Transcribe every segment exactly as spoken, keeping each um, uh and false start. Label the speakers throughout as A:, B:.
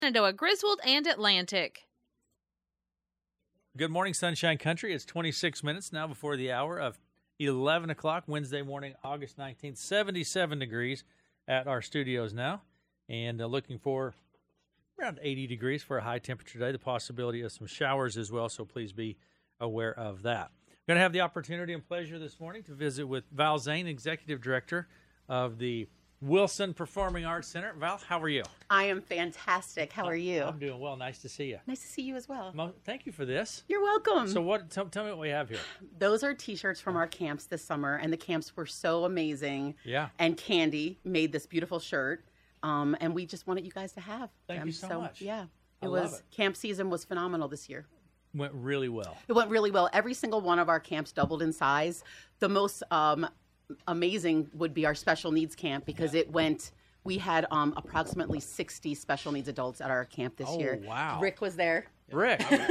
A: Shenandoah, Griswold, and Atlantic.
B: Good morning, Sunshine Country. It's twenty-six minutes now before the hour of eleven o'clock, Wednesday morning, August nineteenth, seventy-seven degrees at our studios now, and uh, looking for around eighty degrees for a high temperature day, the possibility of some showers as well, so please be aware of that. We're going to have the opportunity and pleasure this morning to visit with Val Zane, Executive Director of the Wilson Performing Arts Center. Val, how are you?
C: I am fantastic. How are you?
B: I'm doing well. Nice to see you.
C: Nice to see you as well.
B: Mo- Thank you for this.
C: You're welcome.
B: So what? Tell, tell me what we have here.
C: Those are T-shirts from our camps this summer, and the camps were so amazing.
B: Yeah.
C: And Candy made this beautiful shirt, um, and we just wanted you guys to have
B: Thank
C: them.
B: you so much.
C: Yeah,
B: I
C: it
B: love
C: was
B: it.
C: camp season was phenomenal this year.
B: Went really well.
C: It went really well. Every single one of our camps doubled in size. The most um, amazing would be our special needs camp because it went. We had um, approximately sixty special needs adults at our camp this
B: Oh,
C: year.
B: wow.
C: Rick was there.
B: Rick.
D: I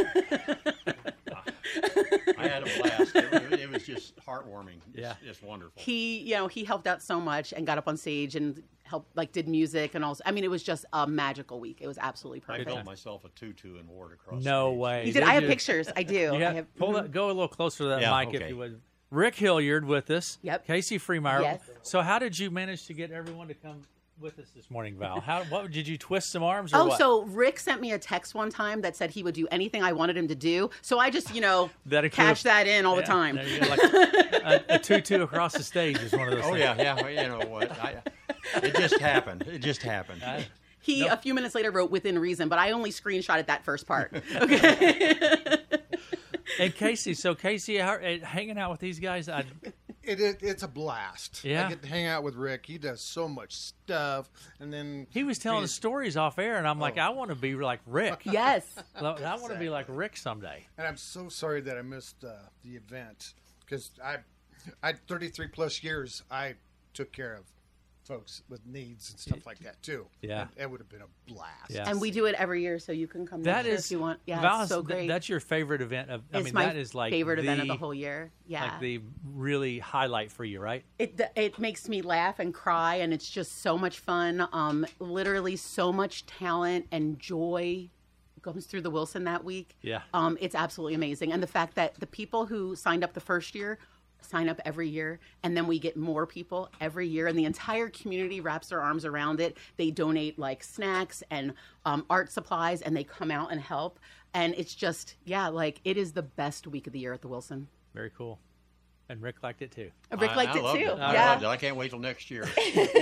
D: had a blast. It, was- it was just heartwarming. It's,
B: Yeah.
D: it's wonderful.
C: He, you know, he helped out so much and got up on stage and helped, like, did music and also. I mean, it was just a magical week. It was absolutely
D: I
C: perfect.
D: built myself a tutu and wore it across.
B: No
D: the stage.
B: way.
C: You did. I have
B: you?
C: pictures. I do.
B: You
C: I
B: have,
C: have,
B: pull
C: mhm.
B: that, go a little closer to that
D: Yeah,
B: mic if
D: okay.
B: you would. Rick Hilliard with us.
C: Yep.
B: Casey Freemeyer.
C: Yes.
B: So how did you manage to get everyone to come with us this morning, Val? How? What did you twist some arms? Or
C: Oh,
B: what?
C: so Rick sent me a text one time that said he would do anything I wanted him to do. So I just, you know,
B: That includes-
C: cash that in all
B: Yeah,
C: the time.
B: there you go, like a, a tutu across the stage is one of those.
D: Oh
B: things.
D: yeah, yeah. well, You know what? I, it just happened. It just happened.
B: I-
C: He
B: Nope.
C: a few minutes later wrote within reason, but I only screenshotted that first part. Okay.
B: And Casey, so Casey, how, uh, hanging out with these guys, I,
E: It, it it's a blast.
B: Yeah.
E: I get to hang out with Rick. He does so much stuff, and then
B: he was telling us stories off air, and I'm like,
E: Oh.
B: I want to be like Rick.
C: Yes.
B: I want to be like Rick someday.
E: And I'm so sorry that I missed uh, the event because I, I thirty-three plus years I took care of folks with needs and stuff like that too.
B: Yeah.
E: And it would have been a blast.
B: Yeah.
C: And we do it every year, so you can come
B: That
C: next year
B: is,
C: if you want. Yeah,
B: Val,
C: it's so
B: th-
C: great.
B: that's your favorite event of. I
C: it's
B: mean,
C: my
B: that is like
C: favorite
B: the,
C: event of the whole year. Yeah.
B: like the really highlight for you, right?
C: It it makes me laugh and cry, and it's just so much fun. Um, literally, so much talent and joy comes through the Wilson that week.
B: Yeah.
C: Um, it's absolutely amazing, and the fact that the people who signed up the first year sign up every year, and then we get more people every year, and the entire community wraps their arms around it. They donate like snacks and um, art supplies, and they come out and help. And it's just, yeah, like it is the best week of the year at the Wilson.
B: Very cool. And Rick liked it too.
C: Rick
D: I,
C: liked
D: I
C: it
D: loved
C: too.
D: It. I
C: Yeah.
D: loved it. I can't wait till next year.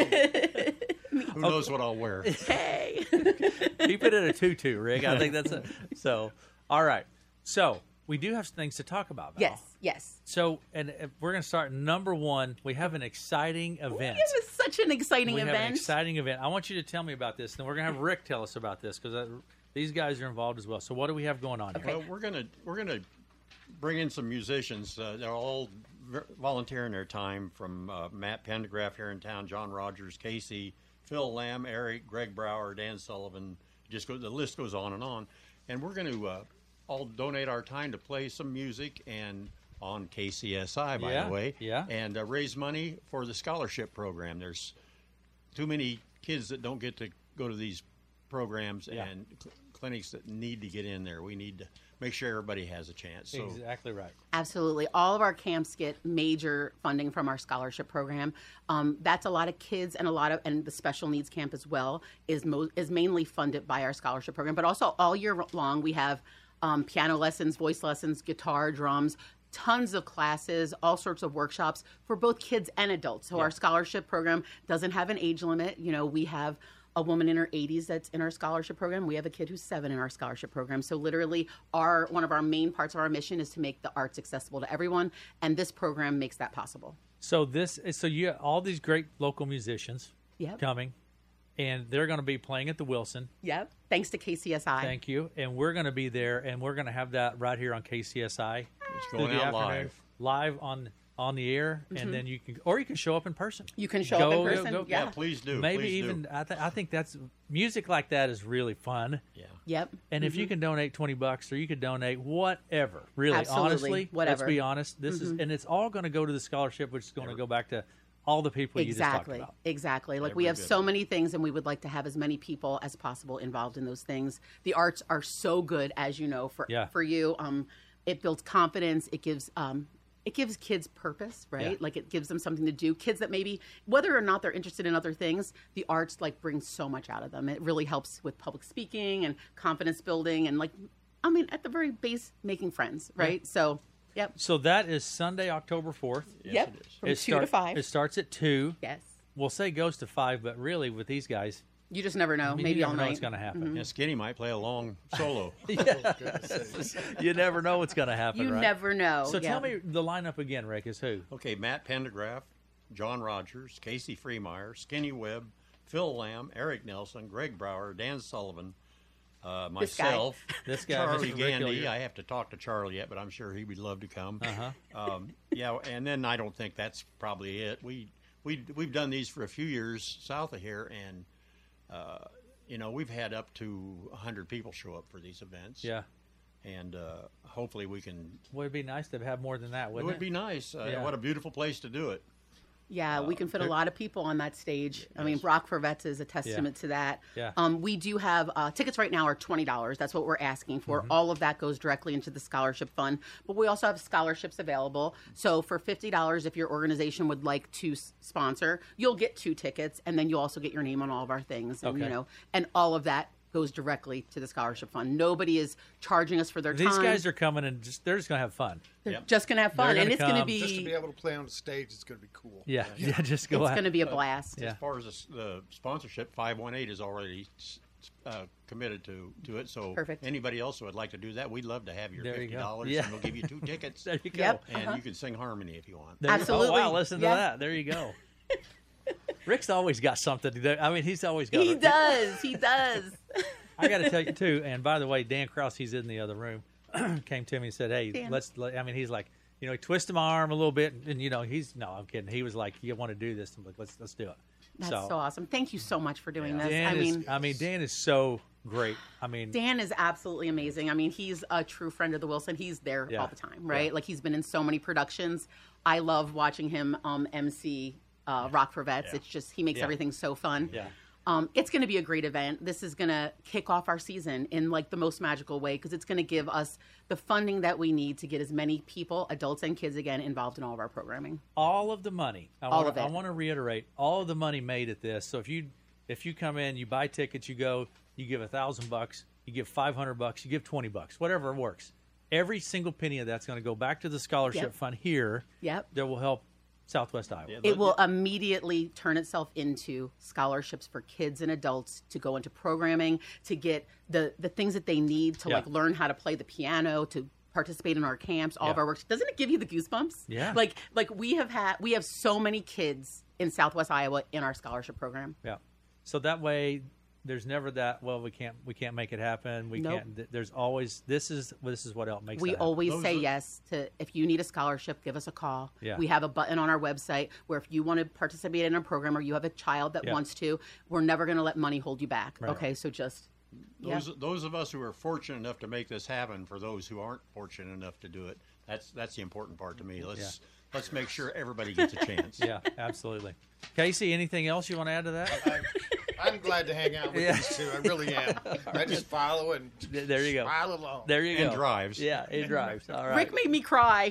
D: Who knows what I'll wear?
C: Hey.
B: Keep it at a tutu, Rick. I think that's it. So, all right. So we do have some things to talk about, Val.
C: Yes. Yes.
B: So, and uh, we're going to start number one. We have an exciting event.
C: It was such an exciting
B: we
C: event.
B: have an exciting event. I want you to tell me about this. Then we're going to have Rick tell us about this because uh, these guys are involved as well. So, what do we have going on here?
D: Well, we're gonna we're gonna bring in some musicians. Uh, they're all v- volunteering their time. From uh, Matt Pendergraph here in town, John Rogers, Casey, Phil Lamb, Eric, Greg Brower, Dan Sullivan. Just go, the list goes on and on. And we're going to uh, all donate our time to play some music and on K C S I, by
B: Yeah,
D: the way,
B: yeah.
D: and uh, raise money for the scholarship program. There's too many kids that don't get to go to these programs
B: Yeah.
D: and cl- clinics that need to get in there. We need to make sure everybody has a chance. So
B: Exactly right.
C: Absolutely. All of our camps get major funding from our scholarship program. Um, that's a lot of kids and a lot of, and the special needs camp as well is mo- is mainly funded by our scholarship program. But also all year long, we have um, piano lessons, voice lessons, guitar, drums, tons of classes, all sorts of workshops for both kids and adults. So our scholarship program doesn't have an age limit. You know, we have a woman in her eighties that's in our scholarship program. We have a kid who's seven in our scholarship program. So literally our one of our main parts of our mission is to make the arts accessible to everyone, and this program makes that possible.
B: So this, so you all these great local musicians
C: Yep.
B: coming, and they're going to be playing at the Wilson.
C: Yep. Thanks to K C S I.
B: Thank you. And we're going to be there, and we're going to have that right here on K C S I.
D: it's
B: through
D: going
B: the
D: out
B: afternoon,
D: live.
B: live on on the air, and then you can, or you can show up in person.
C: You can show
B: Go-
C: up in
B: go-
C: person.
B: go-
C: yeah.
D: Yeah, please do.
B: Maybe
D: please
B: even
D: do.
B: I, th- I think that's music like that is really fun.
D: Yeah.
C: Yep.
B: And if you can donate twenty bucks, or you could donate whatever, really,
C: Absolutely,
B: honestly,
C: whatever.
B: let's be honest. This is, and it's all going to go to the scholarship, which is going to go back to all the people you just talked
C: Exactly.
B: about.
C: Exactly. Like
D: Every
C: we have
D: bit
C: so
D: of it.
C: many things, and we would like to have as many people as possible involved in those things. The arts are so good, as you know, for
B: Yeah.
C: for you. Um, it builds confidence. It gives um, it gives kids purpose, right?
B: Yeah.
C: Like it gives them something to do. Kids that maybe, whether or not they're interested in other things, the arts like brings so much out of them. It really helps with public speaking and confidence building, and like, I mean, at the very base, making friends, right? So, yep,
B: So that is Sunday, October fourth.
C: yep,
D: it is.
C: from
B: It
C: two
B: start-
C: to five.
B: It starts at two.
C: Yes,
B: We'll say goes to five, but really with these guys,
C: you just never know.
B: I mean,
C: Maybe
B: you
C: all
B: never know
C: night.
B: what's going to happen.
D: Yeah, Skinny might play a long solo.
B: You never know what's going to happen,
C: You
B: right?
C: never know.
B: So
C: yeah.
B: tell me the lineup again, Rick, is who?
D: Okay, Matt Pendergraph, John Rogers, Casey Freemeyer, Skinny Webb, Phil Lamb, Eric Nelson, Greg Brower, Dan Sullivan, uh,
C: This guy.
D: myself,
B: This guy,
D: Charlie
B: Mister Rick
D: Gandy.
B: Hilliard.
D: I have to talk to Charlie yet, but I'm sure he would love to come.
B: Uh-huh.
D: Um, yeah, and then I don't think that's probably it. We we we've done these for a few years south of here, and uh, you know we've had up to a hundred people show up for these events.
B: Yeah.
D: and uh, hopefully we can.
B: Would it be nice to have more than that,
D: It
B: wouldn't
D: would be nice. Uh,
B: Yeah.
D: What a beautiful place to do it.
C: Yeah, we can fit a
D: there-
C: lot of people on that stage. I mean,
D: Yes.
C: Rock for Vets is a testament to that.
B: Yeah.
C: Um, we do have uh, tickets right now are twenty dollars. That's what we're asking for. All of that goes directly into the scholarship fund. But we also have scholarships available. So for fifty dollars, if your organization would like to s- sponsor, you'll get two tickets, and then you also get your name on all of our things. And,
B: Okay.
C: you know, and all of that goes directly to the scholarship fund. Nobody is charging us for their
B: These
C: time.
B: guys are coming and just they're just gonna have fun.
C: They're
D: Yep.
C: just going to have fun,
B: They're
C: and
B: gonna
C: it's going to
B: come.
C: be
E: Just to be able to play on the stage is going to be cool.
B: Yeah, yeah, just go
C: it's
B: out.
C: going to be a blast.
B: Yeah.
D: As far as the, s- the sponsorship, five one eight is already s- uh, committed to, to it. So
C: Perfect.
D: anybody else who would like to do that, we'd love to have your
B: There you
D: fifty
B: go.
D: dollars,
B: Yeah.
D: and we'll give you two tickets,
B: There you go.
C: Yep.
D: and
C: Uh-huh.
D: you can sing harmony if you want.
B: There you-
C: Absolutely.
B: Oh, wow, listen to
C: Yeah.
B: that. There you go. Rick's always got something to do. I mean, he's always got.
C: He
B: a-
C: does. He does.
B: I got to tell you too. And by the way, Dan Krause, he's in the other room, came to me and said, "Hey,
C: Dan.
B: let's." Let, I mean, he's like, you know, he twisted my arm a little bit, and, and, you know, he's no, I'm kidding. He was like, "You want to do this?" I'm like, "Let's let's do it."
C: That's so, awesome. Thank you so much for doing this.
B: Dan
C: I
B: is.
C: mean,
B: I mean, Dan is so great. I mean,
C: Dan is absolutely amazing. I mean, he's a true friend of the Wilson. He's there
B: Yeah.
C: all the time, right?
B: Yeah.
C: Like he's been in so many productions. I love watching him um, M C uh, Rock for Vets.
D: Yeah.
C: It's just he makes
B: Yeah.
C: everything so fun.
B: Yeah.
C: Um, it's going to be a great event. This is going to kick off our season in like the most magical way because it's going to give us the funding that we need to get as many people, adults and kids, again involved in all of our programming.
B: all of the money. I
C: All
B: wanna,
C: of it.
B: I want to reiterate all of the money made at this. So if you if you come in, you buy tickets, you go, you give a thousand bucks, you give five hundred bucks, you give twenty bucks, whatever works. Every single penny of that's going to go back to the scholarship
C: Yep.
B: fund here.
C: Yep.
B: That will help Southwest Iowa.
D: Yeah,
C: It will immediately turn itself into scholarships for kids and adults to go into programming, to get the, the things that they need to
B: Yeah.
C: like learn how to play the piano, to participate in our camps, all of
B: Yeah.
C: our works. Doesn't it give you the goosebumps?
B: Yeah.
C: Like like we have had we have so many kids in Southwest Iowa in our scholarship program.
B: Yeah. So that way, there's never that. Well, we can't we can't make it happen. We
C: Nope.
B: can't. th- There's always this is this is what else makes.
C: We
B: that happen.
C: always
D: Those
C: say
D: are-
C: yes to if you need a scholarship, give us a call.
B: Yeah.
C: We have a button on our website where if you want to participate in a program or you have a child that
B: Yeah.
C: wants to, we're never going to let money hold you back.
B: Right.
C: Okay, so just yeah.
D: Those those of us who are fortunate enough to make this happen, for those who aren't fortunate enough to do it, that's that's the important part to me. Let's let's make sure everybody gets a chance.
B: Yeah, absolutely. Casey, anything else you want to add to that?
E: I, I'm glad to hang out with
B: Yeah.
E: these two. I really am. I just follow and
B: Th- there you go.
E: smile along.
B: There you
D: And
B: go.
D: drives.
B: Yeah, it drives. All right.
C: Rick made me cry.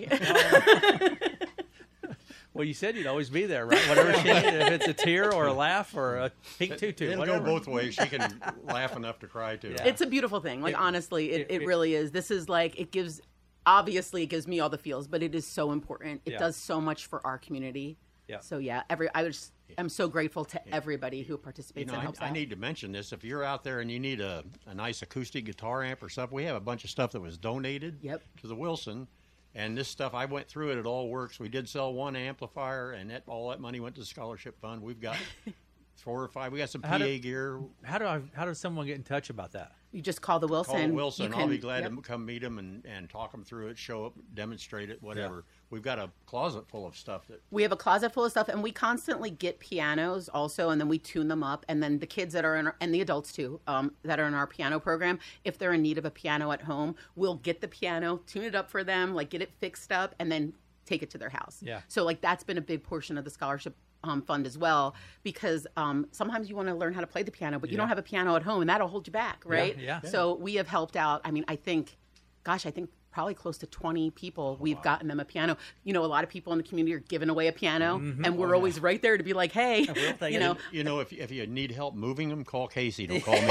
B: Well, you said you'd always be there, right? Whatever she needed, if it's a tear or a laugh or a pink tutu,
D: It'll
B: whatever.
D: go both ways. She can laugh enough to cry too.
B: Yeah.
C: It's a beautiful thing. Like
B: It-
C: honestly, it,
B: it-
C: it,
B: it-
C: really is. This is like it gives obviously it gives me all the feels, but it is so important. It
B: Yeah.
C: does so much for our community.
B: Yeah.
C: So yeah, every I was I'm so grateful to everybody who
D: You
C: participates
D: know,
C: and
D: I,
C: helps
D: I
C: out.
D: need to mention this. If you're out there and you need a, a nice acoustic guitar amp or something, we have a bunch of stuff that was donated
C: Yep.
D: to the Wilson. And this stuff, I went through it. It all works. We did sell one amplifier, and that, all that money went to the scholarship fund. We've got four or five. We got some P A
B: How do-
D: gear.
B: How do I? How does someone get in touch about that?
C: You just call the Wilson.
D: Call Wilson.
C: You
D: I'll
C: can-
D: be glad
C: yep.
D: to come meet them and, and talk them through it, show up, demonstrate it, whatever. We've got a closet full of stuff that
C: We have a closet full of stuff, and we constantly get pianos also, and then we tune them up. And then the kids that are in, our, and the adults too, um, that are in our piano program, if they're in need of a piano at home, we'll get the piano, tune it up for them, like get it fixed up, and then take it to their house.
B: Yeah.
C: So like that's been a big portion of the scholarship um, fund as well, because um, sometimes you want to learn how to play the piano, but you
B: Yeah.
C: don't have a piano at home, and that'll hold you back, right?
B: yeah.
C: So we have helped out. I mean, I think, gosh, I think probably close to twenty people, we've gotten them a piano. You know, a lot of people in the community are giving away a piano, and we're always right there to be like, hey,
B: take
C: you
B: it.
C: know.
D: You know, if if you need help moving them, call Casey. Don't call me.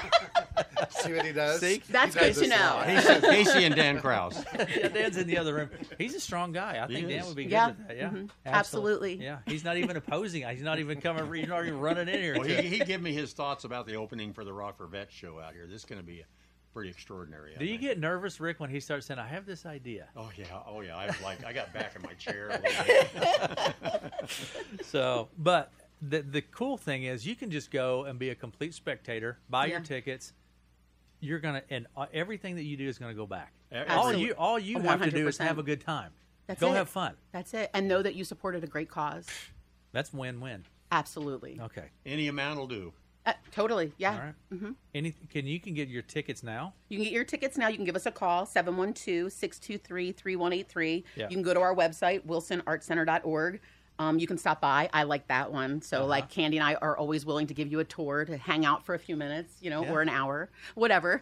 E: See what he does?
B: See?
C: That's
E: He does
C: good to
E: this a
C: know.
E: lot.
D: Casey, Casey and Dan Krause.
B: Yeah, Dan's in the other room. He's a strong guy. I think
D: He
B: Dan
D: is.
B: would be good
C: Yeah.
B: with that. Yeah,
C: Mhm.
B: Absolutely.
C: Absolutely.
B: Yeah, he's not even opposing. He's not even coming. He's not even running in here.
D: Well,
B: to-
D: he, he gave me his thoughts about the opening for the Rockford Vet show out here. This is going to be pretty extraordinary. I
B: Do you
D: think.
B: get nervous, Rick, when he starts saying, "I have this idea"?
D: Oh yeah, oh yeah. I was like, I got back in my chair a little bit.
B: So, but the the cool thing is, you can just go and be a complete spectator, buy your
C: Yeah.
B: tickets. You're gonna, and uh, everything that you do is gonna go back. All
C: Absolutely.
B: you all you
C: A
B: have to do is
C: one hundred percent.
B: have a good time.
C: That's
B: go
C: it.
B: have fun.
C: That's it. And know that you supported a great cause.
B: That's win-win.
C: Absolutely.
B: Okay.
D: Any amount will do.
C: Uh, totally. Yeah.
B: All right. Mm-hmm. Any can you can get your tickets now?
C: You can get your tickets now. You can give us a call, seven one two, six two three, three one eight three.
B: Yeah.
C: You can go to our website, wilson art center dot org. Um, you can stop by. I like that one. So,
B: Uh-huh.
C: like, Candy and I are always willing to give you a tour to hang out for a few minutes, you know,
B: Yeah.
C: or an hour, whatever.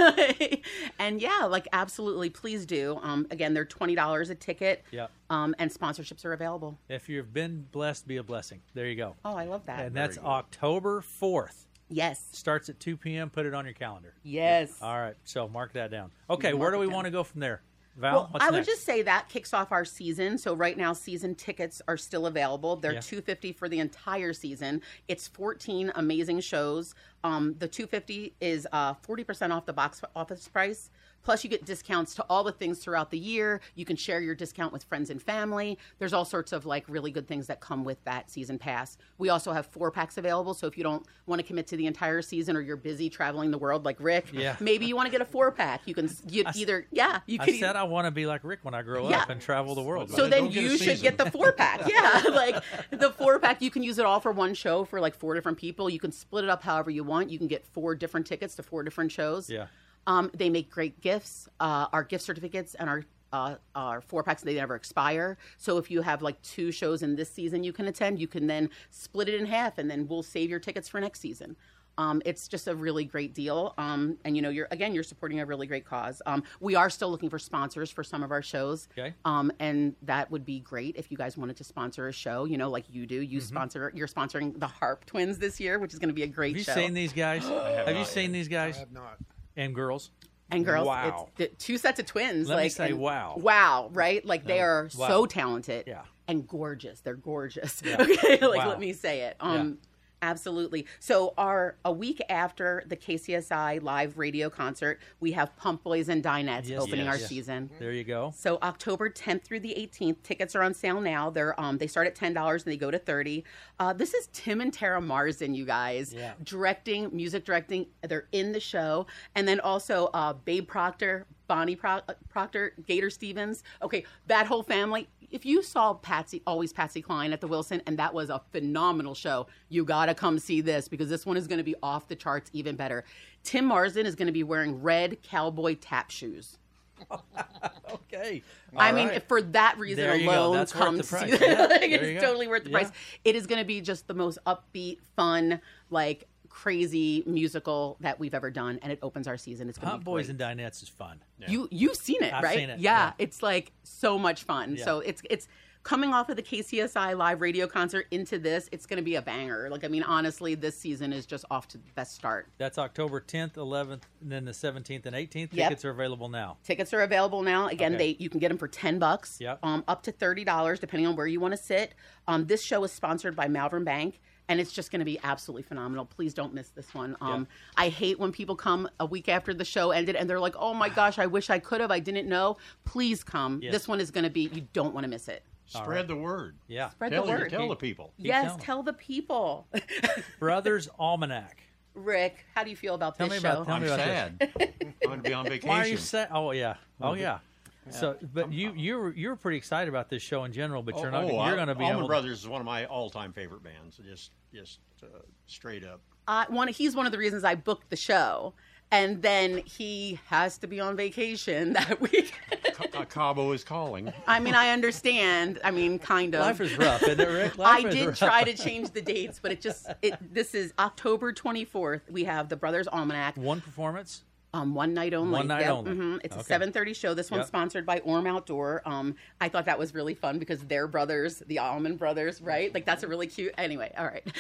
C: And, yeah, like, absolutely, please do. Um, again, they're twenty dollars a ticket.
B: Yeah.
C: Um, and sponsorships are available.
B: If you've been blessed, be a blessing. There you go.
C: Oh, I love that.
B: And that's
D: good.
B: October fourth.
C: Yes.
B: Starts at two p.m. Put it on your calendar.
C: Yes.
B: All right. So mark that down. Okay.
C: Mark
B: Where do
C: it
B: we
C: down.
B: want to go from there? Val,
C: Well,
B: what's
C: I
B: next?
C: would just say that kicks off our season. So right now, season tickets are still available. They're
B: Yeah.
C: two hundred fifty dollars for the entire season. It's fourteen amazing shows. Um, the two hundred fifty dollars is uh, forty percent off the box office price. Plus, you get discounts to all the things throughout the year. You can share your discount with friends and family. There's all sorts of like really good things that come with that season pass. We also have four packs available. So if you don't want to commit to the entire season, or you're busy traveling the world like Rick,
B: Yeah.
C: maybe you want to get a four pack. You can you
B: I s-
C: either yeah you
B: I
C: can
B: said I want to be like Rick when I grow
C: Yeah.
B: up and travel the world.
C: so
D: But
C: then
D: don't get a
C: you should
D: season.
C: get the four pack. Yeah, like the four pack, you can use it all for one show for like four different people. You can split it up however you want. You can get four different tickets to four different shows.
B: Yeah.
C: Um, they make great gifts. Uh, our gift certificates and our uh, our four packs, they never expire. So if you have like two shows in this season you can attend, you can then split it in half, and then we'll save your tickets for next season. Um, it's just a really great deal. Um, and, you know, you're again, you're supporting a really great cause. Um, we are still looking for sponsors for some of our shows.
B: Okay.
C: Um, and that would be great if you guys wanted to sponsor a show, you know, like you do. You sponsor, you're sponsoring the Harp Twins this year, which is going to be a great
B: Have you
C: show.
B: seen these guys? have you
D: not
B: seen
D: yet.
B: these
E: I
B: guys
E: have not.
B: and girls?
C: And girls,
B: Wow.
C: it's the two sets of twins.
B: Let me
C: like,
B: say
C: and-
B: wow.
C: Wow, right? Like they are
B: Wow.
C: so talented.
B: Yeah.
C: And gorgeous. They're gorgeous.
B: Yeah.
C: Okay, like
B: Wow.
C: let me say it. Um Absolutely. So our a week after the K C S I live radio concert, we have Pump Boys and Dinettes
B: Yes,
C: opening our
B: yes.
C: season.
B: There you go.
C: So October tenth through the eighteenth, tickets are on sale now. They're um they start at ten dollars and they go to thirty. Uh, this is Tim and Tara Marsden, you guys,
B: Yeah.
C: directing, music directing. They're in the show, and then also uh, Babe Proctor, Bonnie Pro- Proctor, Gator Stevens. Okay, that whole family. If you saw Patsy, always Patsy Cline at the Wilson, and that was a phenomenal show, you gotta come see this because this one is going to be off the charts, even better. Tim Marsden is going to be wearing red cowboy tap shoes.
B: Okay.
C: I
B: All
C: mean,
B: right.
C: for that reason
B: There you go.
C: alone,
B: That's worth
C: come
B: the
C: see
B: price.
C: that.
B: Yeah.
C: Like,
B: There you
C: it's
B: go.
C: totally worth the
B: Yeah.
C: price. It is going to be just the most upbeat, fun, like crazy musical that we've ever done, and it opens our season. It's going to
B: Pump
C: be
B: Boys
C: great.
B: and Dinettes is fun.
C: You you've seen it,
B: I've
C: right?
B: seen it,
C: Yeah,
B: yeah.
C: it's like so much fun.
B: Yeah.
C: So it's it's coming off of the K C S I live radio concert into this. It's going to be a banger. Like I mean, honestly, this season is just off to the best start.
B: That's October tenth, eleventh, and then the seventeenth and eighteenth.
C: Yep.
B: Tickets are available now.
C: Tickets are available now. Again,
B: Okay.
C: they you can get them for ten bucks,
B: Yep.
C: um, up to thirty dollars, depending on where you want to sit. Um, this show is sponsored by Malvern Bank, and it's just going to be absolutely phenomenal. Please don't miss this one. Um, I hate when people come a week after the show ended and they're like, "Oh my gosh, I wish I could have. I didn't know." Please come.
B: Yes.
C: This one is going to be. You don't want to miss it.
D: Spread the word.
B: Yeah.
C: Spread
D: Tell,
C: the word.
D: tell the people.
C: yes,
B: telling.
C: tell the people.
B: Brothers Almanac.
C: Rick, how do you feel about
B: Tell
C: this
B: me about-
C: show?
B: tell
D: I'm
B: me about
D: sad. I'm going to be on vacation.
B: Why are you sad? Oh yeah. Oh yeah. So, but you you were you were pretty excited about this show in general, but you're not.
D: oh,
B: you're going to be
D: Allman
B: able.
D: Brothers is one of my all-time favorite bands. Just, just uh, straight up.
C: uh, one he's one of the reasons I booked the show, and then he has to be on vacation that week.
D: Ca- Cabo is calling.
C: I mean, I understand. I mean, kind of.
B: Life is rough, isn't it, Rick? Life
C: I
B: is
C: did
B: rough.
C: try to change the dates, but it just it. This is October twenty-fourth. We have the Brothers Almanac.
B: One performance.
C: Um, one night only.
B: One night
C: Yep,
B: only.
C: mhm. It's
B: Okay.
C: a seven thirty show. This one's
B: Yep.
C: sponsored by Orm Outdoor. Um, I thought that was really fun because they're brothers, the Almond brothers, right? Like that's a really cute. Anyway, all right.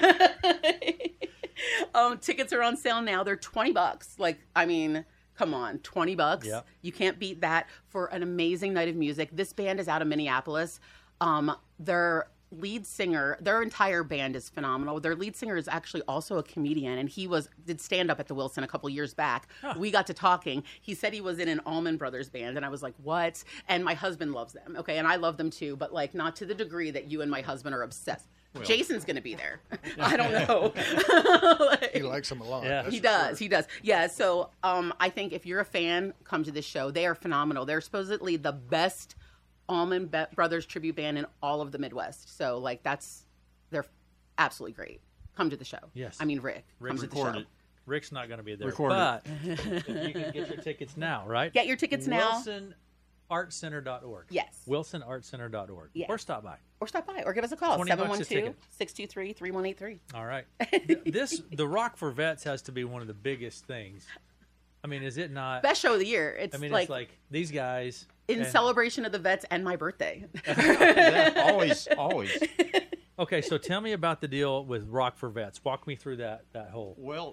C: um, tickets are on sale now. They're twenty bucks. Like, I mean, come on, twenty bucks.
B: Yep.
C: You can't beat that for an amazing night of music. This band is out of Minneapolis. Um, they're lead singer, their entire band is phenomenal. Their lead singer is actually also a comedian, and he was did stand up at the Wilson a couple years back.
B: Huh.
C: We got to talking. He said he was in an Allman Brothers band, and I was like, "What?" And my husband loves them. Okay, and I love them too, but like not to the degree that you and my husband are obsessed.
D: Well.
C: Jason's going to be there. I don't know. Like-
E: He likes them a lot.
B: Yeah.
E: that's
C: he
E: for
C: does.
E: sure.
C: He does. Yeah. So um, I think if you're a fan, come to this show. They are phenomenal. They're supposedly the best Allman Be- Brothers tribute band in all of the Midwest. So like that's they're absolutely great. Come to the show.
B: Yes.
C: I mean Rick.
B: Rick
C: come to the
D: record
C: show.
D: it.
B: Rick's not going to be there,
D: Record
B: but you can get your tickets now, right?
C: Get your tickets now.
B: Wilson Art Center dot org.
C: Yes.
B: Wilson Art Center dot org.
C: Yes.
B: Or stop by.
C: Or stop by or give us a call.
B: twenty bucks a
C: seven one two,
B: ticket.
C: six two three, three one eight three.
B: All right. Th- this the Rock for Vets has to be one of the biggest things. I mean, is it not?
C: Best show of the year. It's
B: I mean,
C: like,
B: it's like these guys
C: in
B: and-
C: celebration of the vets and my birthday.
D: Yeah, always, always.
B: Okay, so tell me about the deal with Rock for Vets. Walk me through that that whole.
D: Well,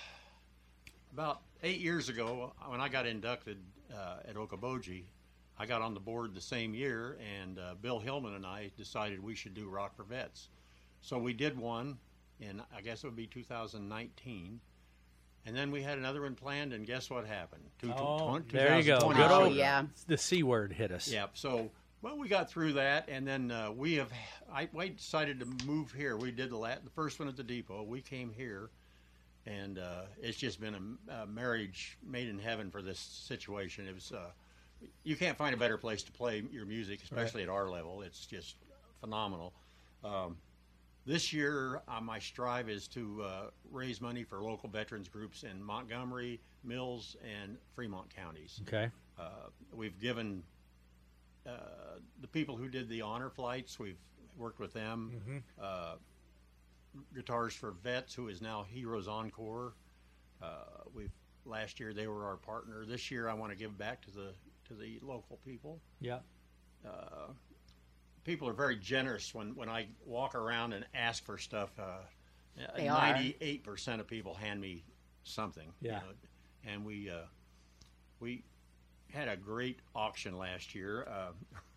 D: about eight years ago, when I got inducted uh, at Okoboji, I got on the board the same year, and uh, Bill Hillman and I decided we should do Rock for Vets. So we did one, in I guess it would be two thousand nineteen, and then we had another one planned, and guess what happened? Two-
B: Oh,
D: tw-
B: there you go.
D: twenty
B: Good
C: Oh,
B: old
C: yeah.
B: the C word hit us.
D: Yeah. So, well, we got through that, and then uh, we have. I, I decided to move here. We did the la- the first one at the depot. We came here, and uh, it's just been a, a marriage made in heaven for this situation. It was. Uh, you can't find a better place to play your music, especially at our level. It's just phenomenal. Um, this year, uh, my strive is to uh, raise money for local veterans groups in Montgomery, Mills, and Fremont counties.
B: Okay.
D: Uh, we've given uh, the people who did the honor flights, we've worked with them.
B: Mm-hmm.
D: Uh, Guitars for Vets, who is now Heroes Encore. Uh, we've last year they were our partner. This year I want to give back to the to the local people.
B: Yeah.
D: Uh, people are very generous when, when I walk around and ask for stuff. Uh,
C: They are.
D: ninety-eight percent of people hand me something. you
B: Yeah.
D: know. And we uh, we had a great auction last year. Uh,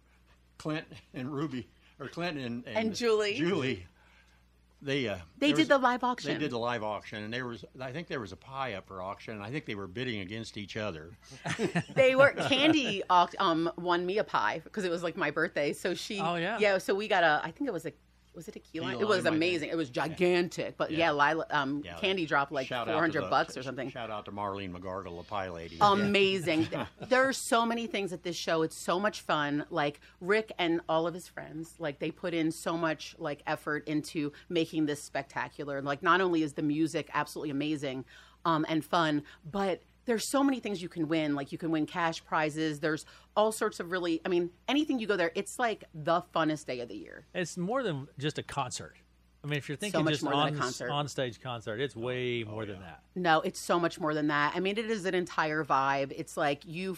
D: Clint and Ruby, or Clint and, and,
C: And Julie.
D: Julie, they uh,
C: They
D: there
C: did
D: was-
C: the live auction.
D: They did the live auction, and there was I think there was a pie up for auction, and I think they were bidding against each other.
C: They were Candy auct- um won me a pie because it was like my birthday. So she
B: Oh, yeah.
C: yeah. So we got a I think it was a was it a key lime?
D: Key
C: It was
D: lime, I
C: amazing.
D: think.
C: It was gigantic. But yeah,
D: Yeah.
C: Lila, um,
D: Yeah,
C: Candy dropped like
D: Shout out to
C: four hundred
D: the-
C: bucks or something.
D: Shout out to Marlene McGargle, the pie lady.
C: Amazing. There are so many things at this show. It's so much fun. Like Rick and all of his friends, like they put in so much like effort into making this spectacular. Like not only is the music absolutely amazing um, and fun, but there's so many things you can win. Like you can win cash prizes. There's all sorts of really, I mean, anything you go there, it's like the funnest day of the year.
B: It's more than just a concert. I mean, if you're thinking
C: much
B: just
C: more than a
B: on
C: concert.
B: on stage concert, it's way more than that.
C: No, it's so much more than that. I mean, it is an entire vibe. It's like you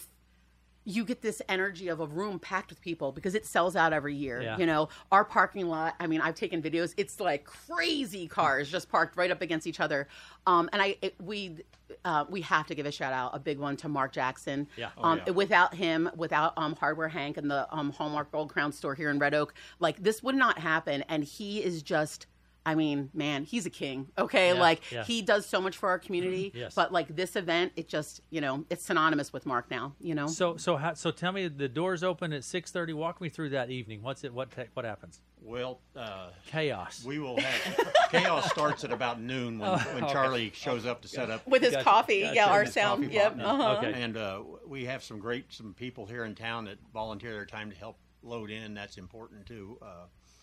C: you get this energy of a room packed with people because it sells out every year.
B: Yeah.
C: You know, our parking lot, I mean, I've taken videos. It's like crazy cars just parked right up against each other. Um, and I it, we uh, we have to give a shout out, a big one to Mark Jackson.
B: Yeah.
D: Oh,
C: um,
D: yeah.
C: Without him, without um, Hardware Hank and the um, Hallmark Gold Crown store here in Red Oak, like this would not happen. And he is just, I mean, man, he's a king. Okay,
B: Yeah,
C: like
B: yeah.
C: he does so much for our community.
B: Yes.
C: But like this event, it just, you know, it's synonymous with Mark now. You know,
B: So so how, so tell me, the doors open at six thirty. Walk me through that evening. What's it? What ta- what happens?
D: Well, uh,
B: Chaos.
D: we will have chaos starts at about noon when, when
B: okay.
D: Charlie shows up to set up.
C: with his
B: Gotcha,
C: coffee,
B: gotcha.
C: yeah, our
D: His
C: sound,
D: coffee
C: yep,
D: pot.
C: uh-huh.
B: Okay.
D: And uh, we have some great some people here in town that volunteer their time to help load in. That's important too. Uh,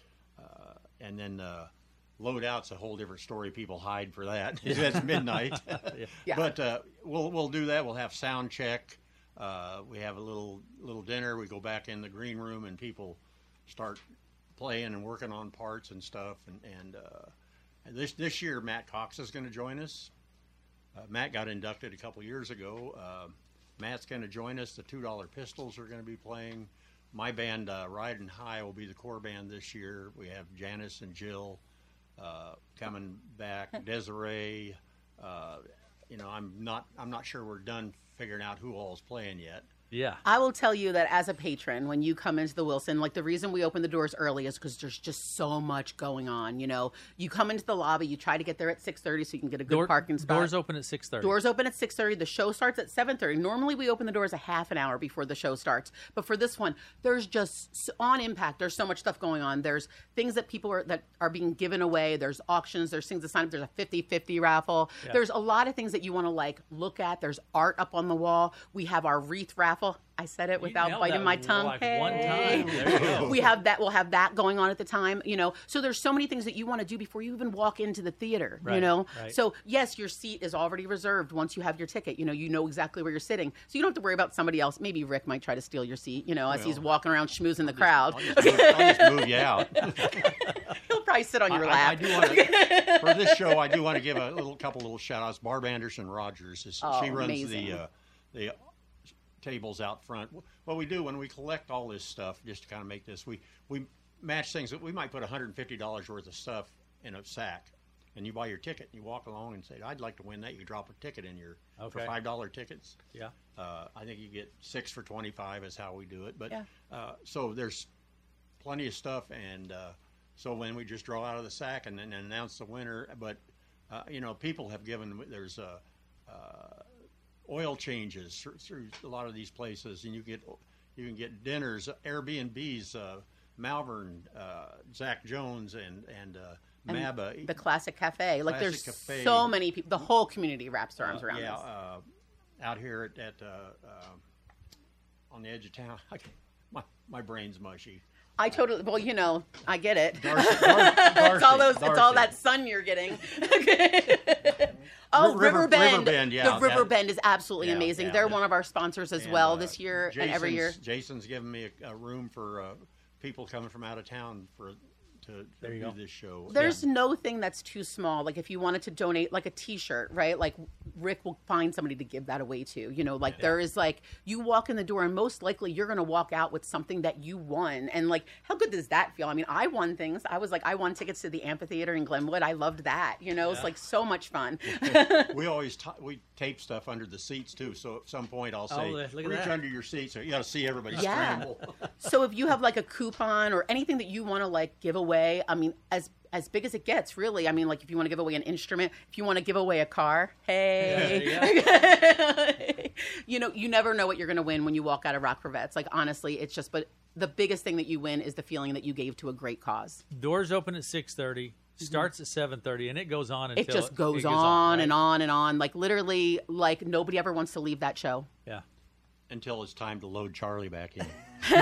D: uh, and then uh, load out's a whole different story. People hide for that. That's midnight.
C: Yeah.
D: But uh, we'll we'll do that. We'll have sound check. Uh, we have a little little dinner. We go back in the green room, and people start playing and working on parts and stuff. And, and uh, this this year, Matt Cox is going to join us. Uh, Matt got inducted a couple years ago. Uh, Matt's going to join us. The Two Dollar Pistols are going to be playing. My band, uh, Riding High, will be the core band this year. We have Janice and Jill uh, coming back. Desiree. Uh, you know, I'm not I'm not sure we're done figuring out who all's playing yet.
B: Yeah.
C: I will tell you that as a patron, when you come into the Wilson, like the reason we open the doors early is because there's just so much going on. You know, you come into the lobby, you try to get there at six thirty so you can get a good
B: Door,
C: parking spot.
B: Doors open at six thirty.
C: Doors open at six thirty. The show starts at seven thirty. Normally we open the doors a half an hour before the show starts. But for this one, there's just, on Impact, there's so much stuff going on. There's things that people are that are being given away. There's auctions. There's things to sign up. There's a fifty-fifty raffle.
B: Yeah.
C: There's a lot of things that you want to like look at. There's art up on the wall. We have our wreath raffle. I said it without
B: nailed
C: biting
B: that
C: my tongue.
B: like
C: hey.
B: one time. There you go.
C: We have that. We'll have that going on at the time. You know, so there's so many things that you want to do before you even walk into the theater.
B: Right,
C: You know,
B: right.
C: so yes, your seat is already reserved once you have your ticket. You know, you know exactly where you're sitting, so you don't have to worry about somebody else. Maybe Rick might try to steal your seat. You know, as he's walking around schmoozing the crowd.
D: I'll just, move, I'll just move you out.
C: He'll probably sit on your
D: I,
C: lap.
D: I, I do want to, for this show, I do want to give a little couple little shout outs. Barb Anderson Rogers, is,
C: Oh,
D: she runs
C: amazing.
D: the uh, the tables out front. What we do when we collect all this stuff, just to kind of make this, we we match things that we might put one hundred fifty dollars worth of stuff in a sack, and you buy your ticket, and you walk along and say, "I'd like to win that." You drop a ticket in your
B: Okay.
D: for five dollar tickets.
B: Yeah.
D: Uh, I think you get six for twenty-five is how we do it. But
C: Yeah.
D: uh, so there's plenty of stuff, and uh, so when we just draw out of the sack and then announce the winner, but uh, you know, people have given. There's a uh, oil changes through, through a lot of these places, and you get you can get dinners, Airbnbs, uh, Malvern, uh, Zach Jones, and and uh,
C: And
D: Maba.
C: the Classic Cafe. Like
D: Classic
C: there's
D: Cafe.
C: so many people. The whole community wraps their arms
D: Uh,
C: around
D: yeah,
C: this.
D: uh, out here at, at uh, uh, on the edge of town. I can't, my my brain's mushy.
C: I totally. Well, you know, I get it.
D: Darcy, Dar- Darcy,
C: it's all those. It's all
D: Darcy.
C: that sun you're getting. oh,
D: River-
C: River Bend.
D: Riverbend, yeah,
C: the River
D: that-
C: Bend is absolutely
D: Yeah,
C: amazing.
D: yeah,
C: They're
D: yeah.
C: one of our sponsors as
D: And,
C: well
D: uh,
C: this year and every year.
D: Jason's- Jason's given me a, a room for uh, people coming from out of town for to,
B: There
D: to
B: you
D: do
B: go.
D: this show.
C: There's no thing that's too small. Like if you wanted to donate, like a T-shirt, right? Like Rick will find somebody to give that away to. You know, like
B: Yeah.
C: there is like you walk in the door, and most likely you're going to walk out with something that you won. And like, how good does that feel? I mean, I won things. I was like, I won tickets to the amphitheater in Glenwood. I loved that. You know, it's
B: Yeah.
C: like so much fun.
D: we always ta- we tape stuff under the seats too. So at some point I'll
B: Oh,
D: say,
B: look at
D: reach
B: that.
D: under your seat. So you got to see everybody
C: Yeah.
D: scramble.
C: So if you have like a coupon or anything that you want to like give away, I mean, as as big as it gets, really. I mean, like if you want to give away an instrument, if you want to give away a car, hey, you know, you never know what you're going to win when you walk out of Rock for Vets. Like honestly, it's just, but the biggest thing that you win is the feeling that you gave to a great cause.
B: Doors open at six thirty. Starts at seven thirty, and it goes on until
C: It just goes,
B: it
C: on and
B: right?
C: on and on. Like literally, like nobody ever wants to leave that show.
B: Yeah.
D: Until it's time to load Charlie back in.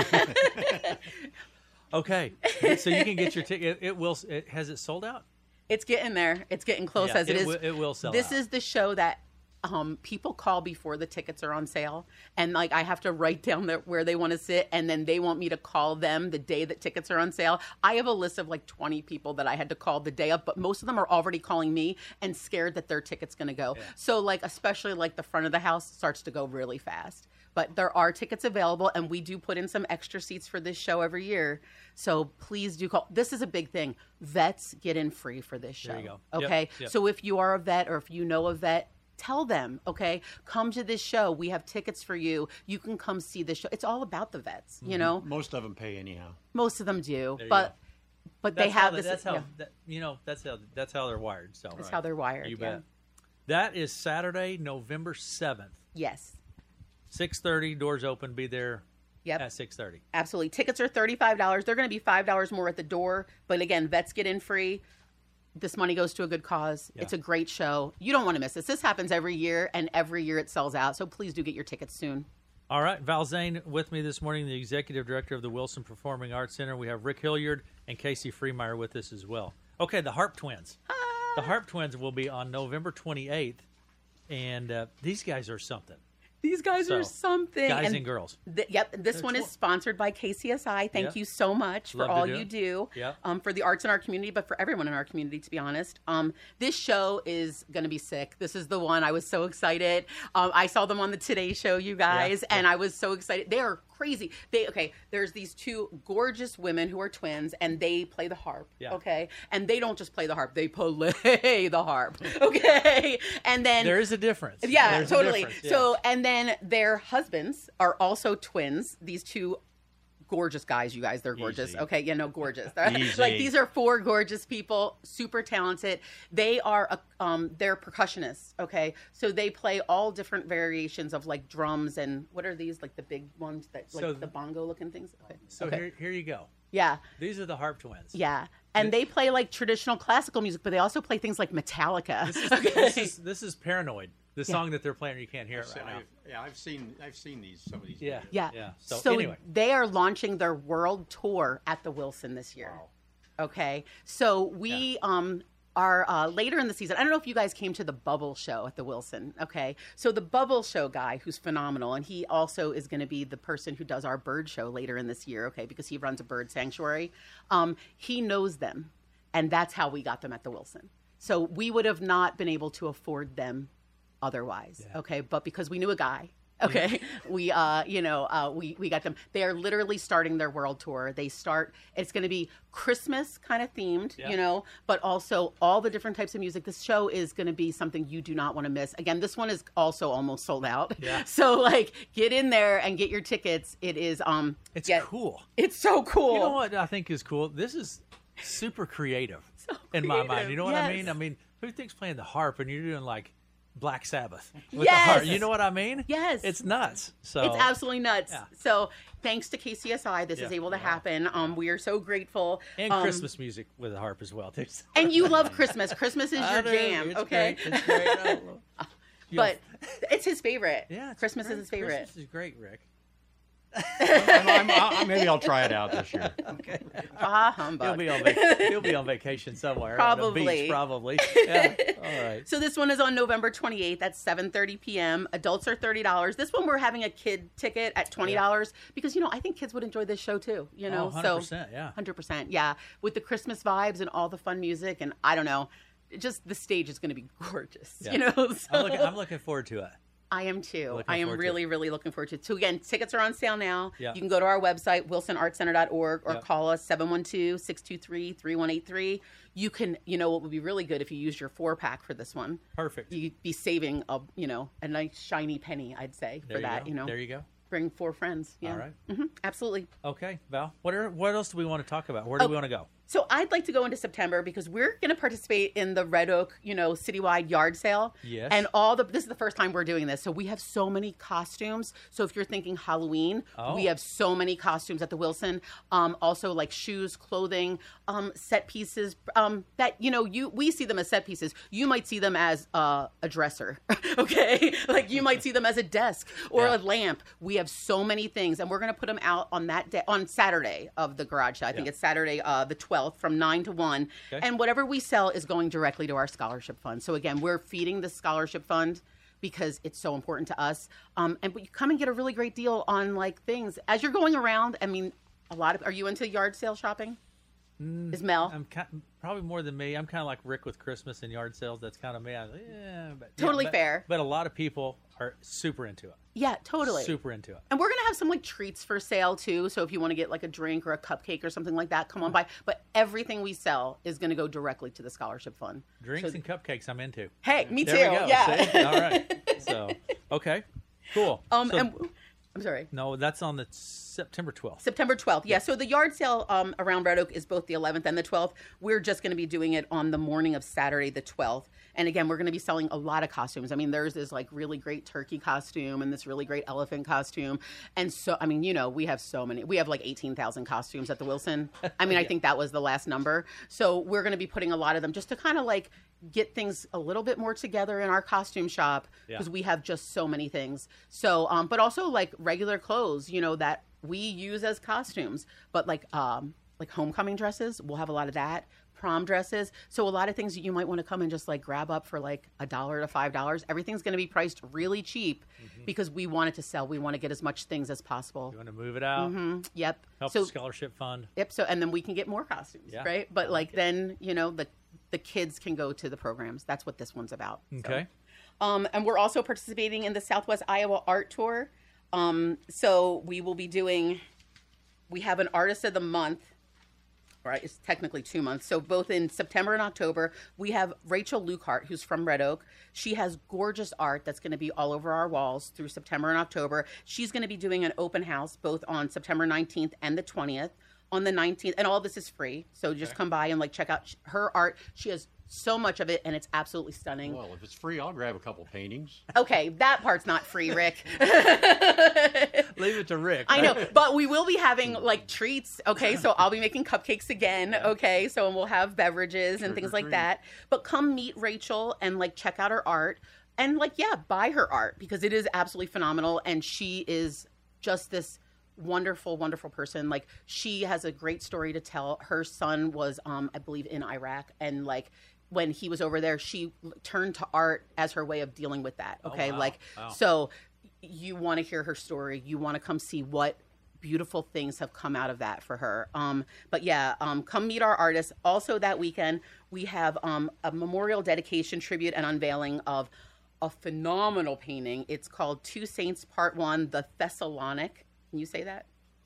B: Okay. So you can get your ticket. It, it will. It, has it sold out?
C: It's getting there. It's getting close
B: Yeah,
C: as it,
B: it
C: is.
B: will- it will sell
C: This
B: out.
C: is the show that um, people call before the tickets are on sale, and like I have to write down the, where they want to sit, and then they want me to call them the day that tickets are on sale. I have a list of like twenty people that I had to call the day of, but most of them are already calling me and scared that their ticket's going to go. So like especially like the front of the house starts to go really fast. But there are tickets available, and we do put in some extra seats for this show every year. So please do call. This is a big thing. Vets get in free for this show.
B: There you go. Yep,
C: Okay.
B: yep.
C: So if you are a vet or if you know a vet, tell them, okay, come to this show. We have tickets for you. You can come see the show. It's all about the vets, you know?
D: Most of them pay anyhow.
C: Most of them do.
B: There you
C: But
B: go.
C: but
B: That's
C: they
B: how
C: have
B: they-
C: this.
B: That's how
C: yeah,
B: that, you know. That's how that's how they're wired. So
C: that's how they're wired.
B: you
C: yeah.
B: bet. That is Saturday, November seventh,
C: Yes.
B: six thirty. Doors open. Be there
C: Yep.
B: at six thirty.
C: Absolutely. Tickets are thirty-five dollars. They're going to be five dollars more at the door. But again, vets get in free. This money goes to a good cause.
B: Yeah.
C: It's a great show. You don't want to miss this. This happens every year, and every year it sells out. So please do get your tickets soon.
B: All right, Val Zane with me this morning, the executive director of the Wilson Performing Arts Center. We have Rick Hilliard and Casey Freemeyer with us as well. Okay, the Harp Twins. The Harp Twins will be on November twenty-eighth, and uh, these guys are something.
C: These guys
B: So,
C: are something.
B: Guys and, girls.
C: Th- yep, this
B: That's
C: one is
B: cool.
C: sponsored by K C S I. Thank
B: Yep.
C: you so much for
B: Love to
C: all
B: do
C: you
B: it.
C: do
B: Yep.
C: um, for the arts in our community, but for everyone in our community, to be honest. Um, this show is going to be sick. This is the one. I was so excited. Um, I saw them on the Today Show, you guys,
B: Yeah.
C: and I was so excited. They are crazy. They okay. There's these two gorgeous women who are twins, and they play the harp.
B: Yeah.
C: Okay, and they don't just play the harp; they play the harp. Okay, and then
B: There is a difference.
C: yeah,
B: There's a
C: totally.
B: difference, yeah.
C: So, and then their husbands are also twins. These two gorgeous guys, you guys, they're gorgeous.
D: Easy.
C: Okay, yeah, no, gorgeous.
D: Easy.
C: Like these are four gorgeous people, super talented. They are, uh, um, they're percussionists. Okay, so they play all different variations of like drums and what are these like the big ones that like
B: So-
C: the bongo looking things. Okay,
B: So
C: okay.
B: here, here you go.
C: yeah.
B: These are the harp twins.
C: Yeah, and they play like traditional classical music, but they also play things like Metallica.
B: This is,
C: okay.
B: this is this is Paranoid. The song that they're playing, you can't hear it
D: So
B: right now.
D: I've, yeah, I've seen I've seen these some of these.
B: Yeah.
D: videos.
C: Yeah.
B: Yeah. So,
C: So,
B: anyway.
C: they are launching their world tour at the Wilson this year.
D: Wow.
C: Okay. So we
B: Yeah.
C: um are uh, later in the season. I don't know if you guys came to the Bubble Show at the Wilson. Okay. So the Bubble Show guy, who's phenomenal, and he also is going to be the person who does our bird show later in this year. Okay, because he runs a bird sanctuary. Um, he knows them, and that's how we got them at the Wilson. So we would have not been able to afford them otherwise.
B: Yeah.
C: Okay, but because we knew a guy. Okay, we uh, you know, uh, we we got them. They are literally starting their world tour. They start. It's going to be Christmas kind of themed,
B: Yeah.
C: you know, but also all the different types of music. This show is going to be something you do not want to miss. Again, this one is also almost sold out.
B: Yeah.
C: So like, get in there and get your tickets. It is um,
B: It's
C: yeah,
B: cool.
C: It's so cool.
B: You know what I think is cool? This is super creative in my mind.
C: creative,
B: You know what I
C: yes.
B: mean? I mean, who thinks playing the harp and you're doing like Black Sabbath with
C: Yes.
B: the harp? You know what I mean?
C: Yes.
B: It's nuts. So
C: It's absolutely nuts.
B: Yeah.
C: So thanks to K C S I, this is
B: Yeah.
C: able to happen. Um, we are so grateful.
B: and
C: Um,
B: Christmas music with the harp as well. too.
C: And you love Christmas. Christmas is
B: I
C: your
B: do.
C: jam,
B: It's
C: okay?
B: Great. It's great. I love- You know,
C: But it's his favorite.
B: yeah, it's
C: Christmas
B: great.
C: is his favorite.
B: Christmas is great, Rick.
D: I'm, I'm, i maybe I'll try it out this year.
B: Okay.
C: Ah,
B: He'll
C: humbug.
B: be on vac- he'll be on vacation somewhere. On the
C: Probably.
B: beach, probably. Yeah. All right.
C: So this one is on November twenty-eighth at seven thirty p.m. Adults are thirty dollars. This one we're having a kid ticket at twenty dollars because, you know, I think kids would enjoy this show too, you know.
B: Oh, one hundred
C: so
B: percent, yeah.
C: one hundred percent, yeah. With the Christmas vibes and all the fun music and I don't know, just the stage is going to be gorgeous,
B: Yeah.
C: you know. So.
B: I'm looking, I'm looking forward to it.
C: I am too.
B: Looking
C: I am
B: forward to
C: really, really looking forward to it. So again, tickets are on sale now.
B: Yeah.
C: You can go to our website, wilson arts center dot org, or
B: Yep.
C: call us seven one two, six two three, three one eight three. You can, you know, what would be really good if you use your four pack for this one.
B: Perfect.
C: You'd be saving a, you know, a nice shiny penny, I'd say,
B: There
C: for that,
B: go.
C: you know.
B: There you go.
C: Bring four friends. Yeah.
B: All right.
C: hmm Absolutely.
B: Okay, Val. What are, what else do we want to talk about? Where do
C: Oh.
B: we want to go?
C: So I'd like to go into September because we're going to participate in the Red Oak, you know, citywide yard sale.
B: Yes.
C: And all the this is the first time we're doing this, so we have so many costumes. So if you're thinking Halloween,
B: Oh.
C: we have so many costumes at the Wilson. Um, also like shoes, clothing, um, set pieces. Um, that you know, you we see them as set pieces. You might see them as uh, a dresser, okay? Like you might see them as a desk or
B: Yeah.
C: a lamp. We have so many things, and we're going to put them out on that day on Saturday of the garage sale. I think
B: Yeah.
C: it's Saturday, uh, the twelfth, from nine to one.
B: Okay.
C: And whatever we sell is going directly to our scholarship fund. So again, we're feeding the scholarship fund because it's so important to us. Um, and but you come and get a really great deal on like things as you're going around. I mean, a lot of. Are you into yard sale shopping? Is Mel?
B: I'm kind, probably more than me. I'm kind of like Rick with Christmas and yard sales. That's kind of me. I'm like, yeah, but,
C: Totally
B: yeah, but-
C: fair.
B: But a lot of people are super into it.
C: Yeah, totally.
B: Super into it.
C: And we're going to have some like treats for sale too. So if you want to get like a drink or a cupcake or something like that, come on by. But everything we sell is going to go directly to the scholarship fund.
B: Drinks
C: So-
B: and cupcakes, I'm into.
C: Hey, me too.
B: There we go.
C: Yeah.
B: See? All right. So, okay, cool.
C: Um,
B: So-
C: and I'm sorry.
B: no, that's on the September twelfth.
C: September twelfth. Yeah. So the yard sale um, around Red Oak is both the eleventh and the twelfth. We're just going to be doing it on the morning of Saturday, the twelfth. And again, we're going to be selling a lot of costumes. I mean, there's this like really great turkey costume and this really great elephant costume. And so, I mean, you know, we have so many. We have like eighteen thousand costumes at the Wilson. I mean, I think that was the last number. So we're going to be putting a lot of them just to kind of like get things a little bit more together in our costume shop
B: Yeah.
C: because we have just so many things. So, um, but also like regular clothes, you know, that we use as costumes, but like um like homecoming dresses, we'll have a lot of that. prom dresses. So a lot of things that you might want to come and just like grab up for like a dollar to five dollars. Everything's going to be priced really cheap mm-hmm. because we want it to sell. We want to get as much things as possible.
B: You want to move it out.
C: Mm-hmm. Yep.
B: Help
C: so,
B: the scholarship fund.
C: Yep. So and then we can get more costumes,
B: yeah.
C: right? But like then you know the the kids can go to the programs. That's what this one's about.
B: Okay.
C: So, um, and we're also participating in the Southwest Iowa Art Tour. Um, so we will be doing. We have an Artist of the Month. Right, it's technically two months. So both in September and October, we have Rachel Lukehart, who's from Red Oak. She has gorgeous art that's going to be all over our walls through September and October. She's going to be doing an open house both on September nineteenth and the twentieth. On the nineteenth, and all this is free. So just
B: okay.
C: come by and like check out her art. She has so much of it, and it's absolutely stunning.
D: Well, if it's free, I'll grab a couple paintings.
C: Okay, that part's not free, Rick.
B: Leave it to Rick.
C: I know, but we will be having like treats. Okay, so I'll be making cupcakes again. Okay, so we'll have beverages and
D: Trick
C: things
D: or
C: like
D: treat.
C: that. But come meet Rachel and like check out her art and like yeah, buy her art because it is absolutely phenomenal, and she is just this wonderful, wonderful person. Like she has a great story to tell. Her son was, um, I believe, in Iraq, and like. When he was over there, she turned to art as her way of dealing with that. Okay.
B: Oh, wow.
C: Like,
B: Wow.
C: so you want to hear her story. You want to come see what beautiful things have come out of that for her. Um, but yeah, um, come meet our artists. Also that weekend, we have um, a memorial dedication tribute and unveiling of a phenomenal painting. It's called Two Saints Part One, The Thessalonic. Can you say that?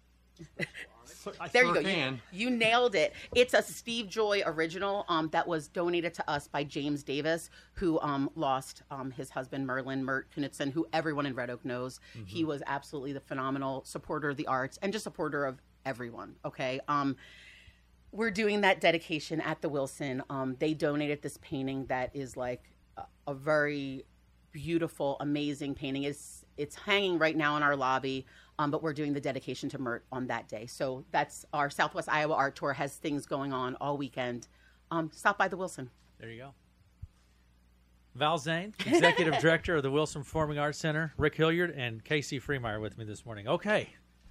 D: I
C: There
D: sure
C: you go. You,
D: can.
C: you nailed it. It's a Steve Joy original um, that was donated to us by James Davis, who um, lost um, his husband, Merlin Mert Knudsen, who everyone in Red Oak knows. Mm-hmm. He was absolutely the phenomenal supporter of the arts and just supporter of everyone. Okay. Um, we're doing that dedication at the Wilson. Um, they donated this painting that is like a, a very beautiful, amazing painting. It's, it's hanging right now in our lobby. Um, but we're doing the dedication to Mert on that day. So that's our Southwest Iowa Art Tour has things going on all weekend. Um, stop by the Wilson.
B: There you go. Val Zane, Executive Director of the Wilson Performing Arts Center, Rick Hilliard, and Casey Freemeyer with me this morning. Okay.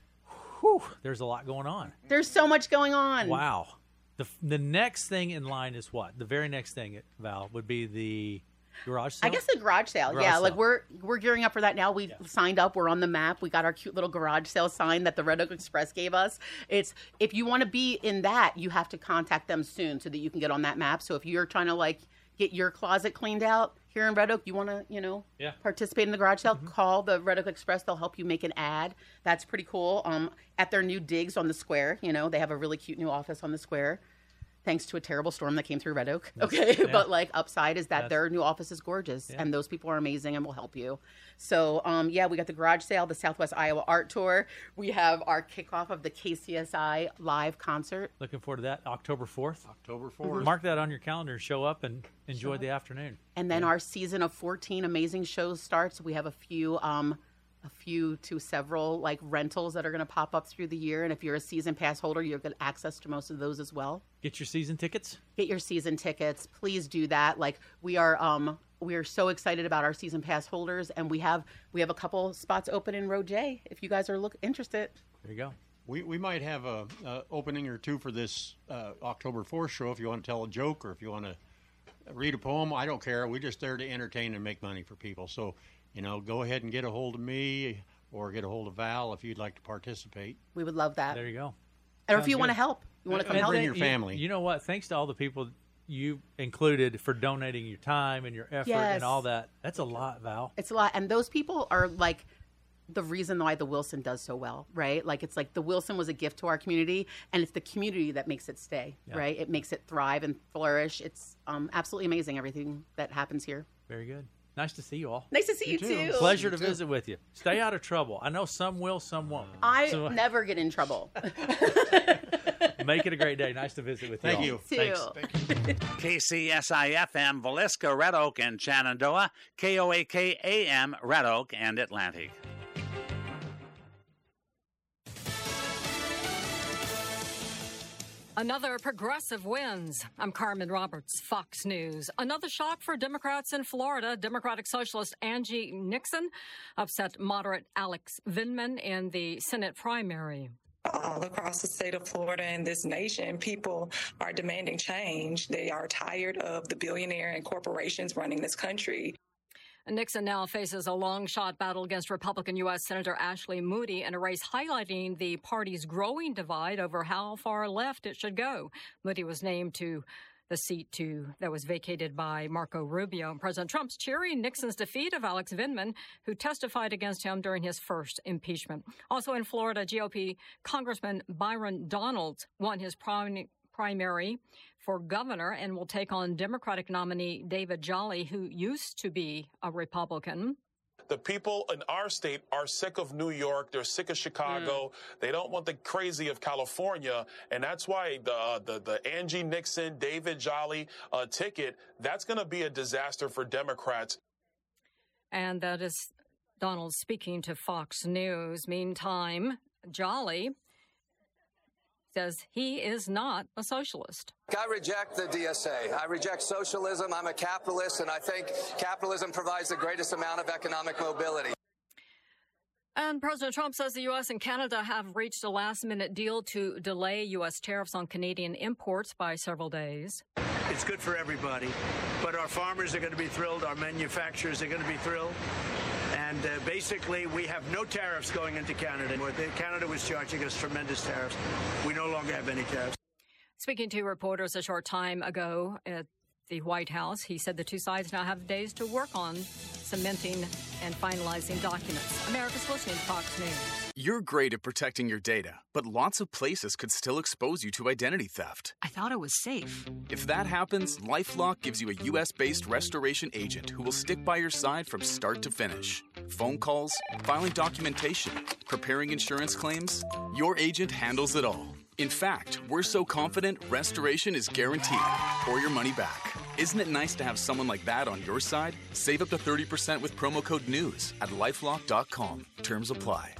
B: Whew, there's a lot going on.
C: There's so much going on.
B: Wow. The, the next thing in line is what? The very next thing, Val, would be the garage sale?
C: I guess the garage sale.
B: Garage
C: yeah,
B: sale.
C: like we're we're gearing up for that now. We
B: Yeah.
C: signed up. We're on the map. We got our cute little garage sale sign that the Red Oak Express gave us. It's if you want to be in that, you have to contact them soon so that you can get on that map. So if you're trying to like get your closet cleaned out here in Red Oak, you want to, you know,
B: Yeah.
C: participate in the garage sale, call the Red Oak Express. They'll help you make an ad. That's pretty cool. Um, at their new digs on the square, you know, they have a really cute new office on the square. Thanks to a terrible storm that came through Red Oak. Okay.
B: Yeah.
C: But like upside is that
B: That's-
C: their new office is gorgeous
B: Yeah.
C: and those people are amazing and will help you. So, um, yeah, we got the garage sale, the Southwest Iowa Art Tour. We have our kickoff of the K C S I live concert.
B: Looking forward to that, October fourth.
D: October fourth.
B: Mark that on your calendar and show up and enjoy the afternoon.
C: And then our season of fourteen amazing shows starts. We have a few, um, a few to several like rentals that are going to pop up through the year. And if you're a season pass holder, you'll get access to most of those as well.
B: Get your season tickets.
C: Get your season tickets. Please do that. Like we are, um, we are so excited about our season pass holders, and we have we have a couple spots open in Row J. If you guys are look interested,
B: There you go.
D: We, we might have a, a opening or two for this uh, October fourth show if you want to tell a joke or if you want to read a poem. I don't care. We're just there to entertain and make money for people. So, you know, go ahead and get a hold of me or get a hold of Val if you'd like to participate.
C: we would love that.
B: There you go.
C: And if
B: Sounds
C: you want to
B: good.
C: help, you want to come
D: And
C: help.
D: bring your
B: You-
D: family.
B: You, know what? Thanks to all the people you included for donating your time and your effort
C: Yes.
B: and all that. That's a lot, Val.
C: It's a lot, and those people are like the reason why the Wilson does so well, right? Like it's like the Wilson was a gift to our community, and it's the community that makes it stay,
B: Yeah.
C: right? It makes it thrive and flourish. It's um, absolutely amazing everything that happens here.
B: Very good. Nice to see you all.
C: Nice to see you,
D: too.
C: too.
B: Pleasure to
E: too.
B: visit with you. Stay out of trouble. I know some will, some won't.
C: I
B: So,
C: never get in trouble.
B: make it a great day. Nice to visit with
D: Thank
B: you.
D: you.
B: all.
C: Too.
B: Thanks.
F: K C S I F M, Villisca, Red Oak, and Shenandoah, K O A K A M, Red Oak, and Atlantic.
G: Another progressive wins. I'm Carmen Roberts, Fox News. Another shock for Democrats in Florida. Democratic Socialist Angie Nixon upset moderate Alex Vindman in the Senate primary.
H: All across the state of Florida and this nation, people are demanding change. They are tired of the billionaire and corporations running this country.
G: Nixon now faces a long-shot battle against Republican U S. Senator Ashley Moody in a race highlighting the party's growing divide over how far left it should go. Moody was named to the seat to, that was vacated by Marco Rubio. And President Trump's cheering Nixon's defeat of Alex Vindman, who testified against him during his first impeachment. Also in Florida, G O P Congressman Byron Donalds won his prim- primary for governor and will take on Democratic nominee David Jolly, who used to be a Republican.
I: The people in our state are sick of New York. They're sick of Chicago. Mm. They don't want the crazy of California. And that's why the uh, the, the Angie Nixon, David Jolly uh, ticket, that's going to be a disaster for Democrats.
G: And that is Donald speaking to Fox News. Meantime, Jolly says he is not a socialist.
J: I reject the D S A. I reject socialism. I'm a capitalist, and I think capitalism provides the greatest amount of economic mobility.
G: And President Trump says the U S and Canada have reached a last-minute deal to delay U S tariffs on Canadian imports by several days.
K: It's good for everybody, but our farmers are going to be thrilled. Our manufacturers are going to be thrilled. And uh, basically, we have no tariffs going into Canada. Canada was charging us tremendous tariffs. We no longer have any tariffs.
G: Speaking to reporters a short time ago at the White House, he said the two sides now have days to work on cementing and finalizing documents. America's listening to Fox News.
L: You're great at protecting your data, but lots of places could still expose you to identity theft.
M: I thought it was safe.
L: If that happens, LifeLock gives you a U S-based restoration agent who will stick by your side from start to finish. Phone calls, filing documentation, preparing insurance claims, your agent handles it all. In fact, we're so confident restoration is guaranteed or your money back. Isn't it nice to have someone like that on your side? Save up to thirty percent with promo code NEWS at lifelock dot com. Terms apply.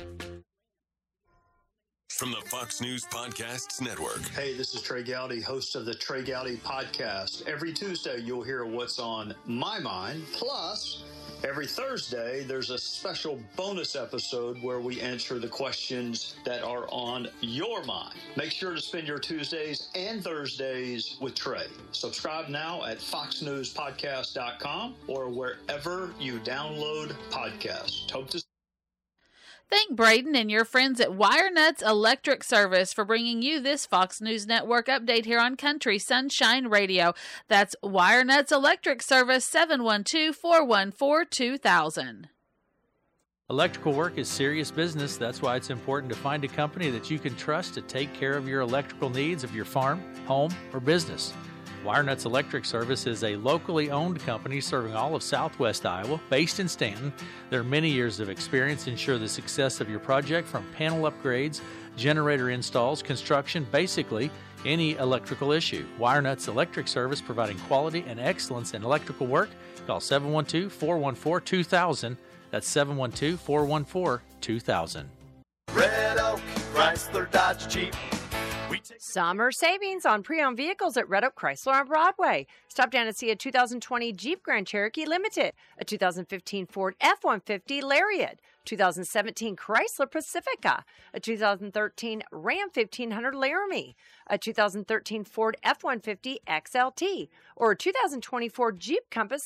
N: From the Fox News Podcasts Network.
O: Hey, this is Trey Gowdy, host of the Trey Gowdy Podcast. Every Tuesday, you'll hear what's on my mind. Plus, every Thursday, there's a special bonus episode where we answer the questions that are on your mind. Make sure to spend your Tuesdays and Thursdays with Trey. Subscribe now at fox news podcast dot com or wherever you download podcasts. Hope to
A: Thank Braden and your friends at WireNuts Electric Service for bringing you this Fox News Network update here on Country Sunshine Radio. That's WireNuts Electric Service, seven one two, four one four, two thousand.
B: Electrical work is serious business. That's why it's important to find a company that you can trust to take care of your electrical needs of your farm, home, or business. WireNuts Electric Service is a locally owned company serving all of southwest Iowa, based in Stanton. Their many years of experience ensure the success of your project, from panel upgrades, generator installs, construction, basically any electrical issue. WireNuts Electric Service, providing quality and excellence in electrical work. Call seven one two, four one four, two thousand. That's seven one two, four one four, two thousand.
P: Red Oak, Chrysler, Dodge, Jeep.
Q: Summer savings on pre-owned vehicles at Red Oak Chrysler on Broadway. Stop down and see a two thousand twenty Jeep Grand Cherokee Limited, a two thousand fifteen Ford F one fifty Lariat, two thousand seventeen Chrysler Pacifica, a two thousand thirteen Ram fifteen hundred Laramie, a two thousand thirteen Ford F one fifty X L T, or a two thousand twenty-four Jeep Compass